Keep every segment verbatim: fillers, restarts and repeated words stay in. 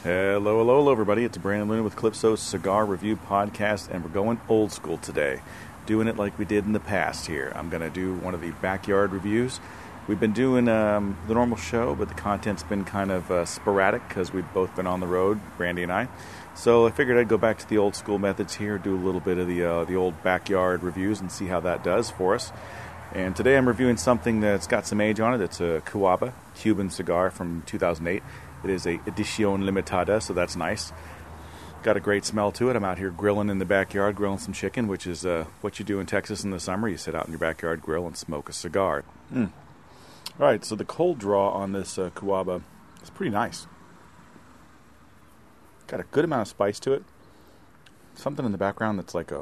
Hello, hello, hello, everybody. It's Brandon Luna with Calypso Cigar Review Podcast, and we're going old school today. Doing it like we did in the past here. I'm going to do one of the backyard reviews. We've been doing um, the normal show, but the content's been kind of uh, sporadic because we've both been on the road, Brandy and I. So I figured I'd go back to the old school methods here, do a little bit of the uh, the old backyard reviews and see how that does for us. And today I'm reviewing something that's got some age on it. It's a Cubaba Cuban cigar from two thousand eight. It is a Edición Limitada, so that's nice. Got a great smell to it. I'm out here grilling in the backyard, grilling some chicken, which is uh, what you do in Texas in the summer. You sit out in your backyard grill and smoke a cigar. Mm. All right, so the cold draw on this uh, Cubaba is pretty nice. Got a good amount of spice to it. Something in the background that's like a,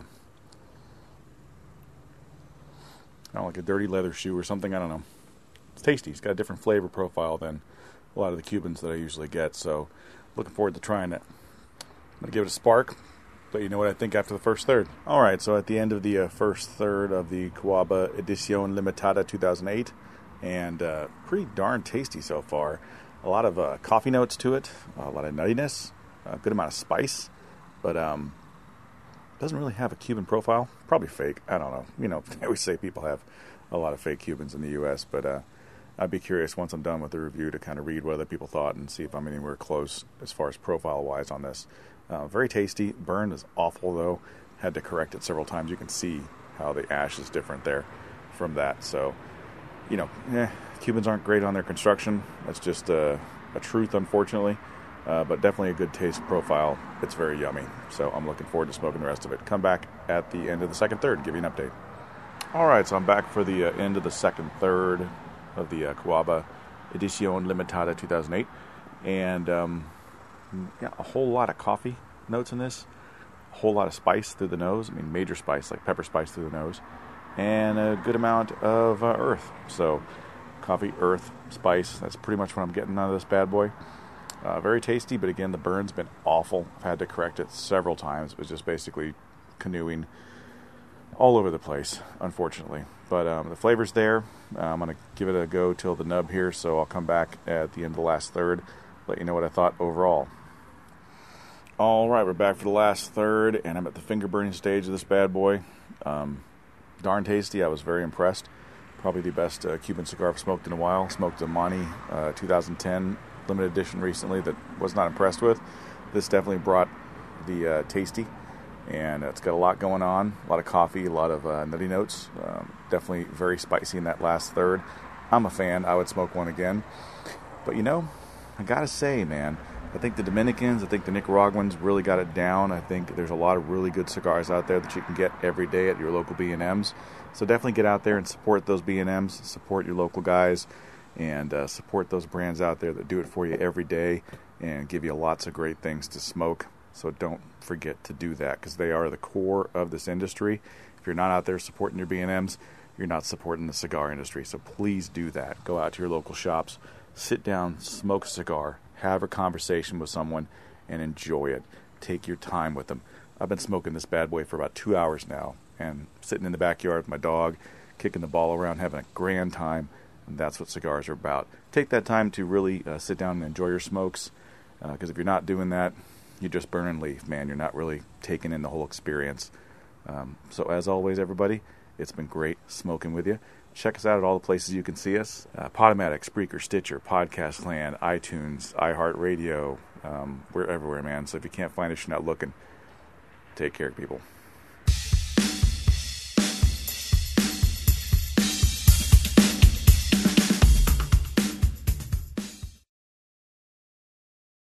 I don't know, like a dirty leather shoe or something. I don't know. It's tasty. It's got a different flavor profile than a lot of the Cubans that I usually get. So looking forward to trying it. I'm going to give it a spark. Let you know what I think after the first third. All right, so at the end of the uh, first third of the Cubaba Edición Limitada two thousand eight, and uh, pretty darn tasty so far. A lot of uh, coffee notes to it, a lot of nuttiness, a good amount of spice, but um, doesn't really have a Cuban profile. Probably fake. I don't know. You know, I always say people have a lot of fake Cubans in the U S, but uh, I'd be curious once I'm done with the review to kind of read what other people thought and see if I'm anywhere close as far as profile-wise on this. Uh, very tasty. Burn is awful, though. Had to correct it several times. You can see how the ash is different there from that. So, you know, eh, Cubans aren't great on their construction. That's just uh, a truth, unfortunately. Uh, but definitely a good taste profile. It's very yummy. So I'm looking forward to smoking the rest of it. Come back at the end of the second third and give you an update. All right, so I'm back for the uh, end of the second third of the uh, Cubaba Edición Limitada two thousand eight. And um, yeah, a whole lot of coffee notes in this. A whole lot of spice through the nose. I mean, major spice, like pepper spice through the nose. And a good amount of uh, earth. So coffee, earth, spice. That's pretty much what I'm getting out of this bad boy. Uh, very tasty, but again, the burn's been awful. I've had to correct it several times. It was just basically canoeing all over the place, unfortunately. But um, the flavor's there. Uh, I'm going to give it a go till the nub here, so I'll come back at the end of the last third, let you know what I thought overall. All right, we're back for the last third, and I'm at the finger burning stage of this bad boy. Um, darn tasty. I was very impressed. Probably the best uh, Cuban cigar I've smoked in a while. Smoked a Monty uh, two thousand ten limited edition recently that was not impressed with. This definitely brought the uh, tasty. And it's got a lot going on, a lot of coffee, a lot of uh, nutty notes. Um, definitely very spicy in that last third. I'm a fan. I would smoke one again. But, you know, I got to say, man, I think the Dominicans, I think the Nicaraguans really got it down. I think there's a lot of really good cigars out there that you can get every day at your local B and M's. So definitely get out there and support those B and M's, support your local guys, and uh, support those brands out there that do it for you every day and give you lots of great things to smoke. So don't forget to do that because they are the core of this industry. If you're not out there supporting your B and M's, you're not supporting the cigar industry. So please do that. Go out to your local shops, sit down, smoke a cigar, have a conversation with someone, and enjoy it. Take your time with them. I've been smoking this bad boy for about two hours now and sitting in the backyard with my dog, kicking the ball around, having a grand time. And that's what cigars are about. Take that time to really uh, sit down and enjoy your smokes because uh, if you're not doing that, you just burn and leave, man. You're not really taking in the whole experience. Um, so as always, everybody, it's been great smoking with you. Check us out at all the places you can see us. Uh, Podomatic, Spreaker, Stitcher, Podcast Land, iTunes, iHeartRadio. Um, we're everywhere, man. So if you can't find us, you're not looking. Take care, people.